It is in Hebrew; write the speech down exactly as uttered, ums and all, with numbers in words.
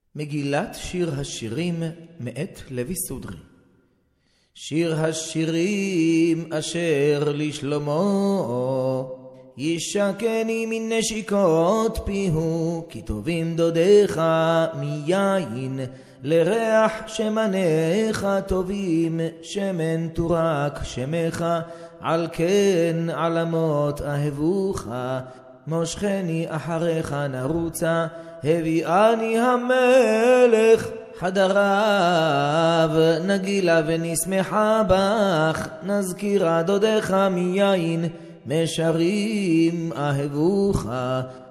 מגילת שיר השירים מאת לוי סודרי. שיר השירים אשר לשלמה, ישקני מן נשיקות פיהו, כי טובים דודיך מיין, לריח שמניך טובים, שמן תורק שמך, על כן עלמות אהבוך, מושכני אחריך נרוצה, הביאני המלך חדריו, נגילה ונשמחה בך, נזכירה דודיך מיין, משרים אהבוך.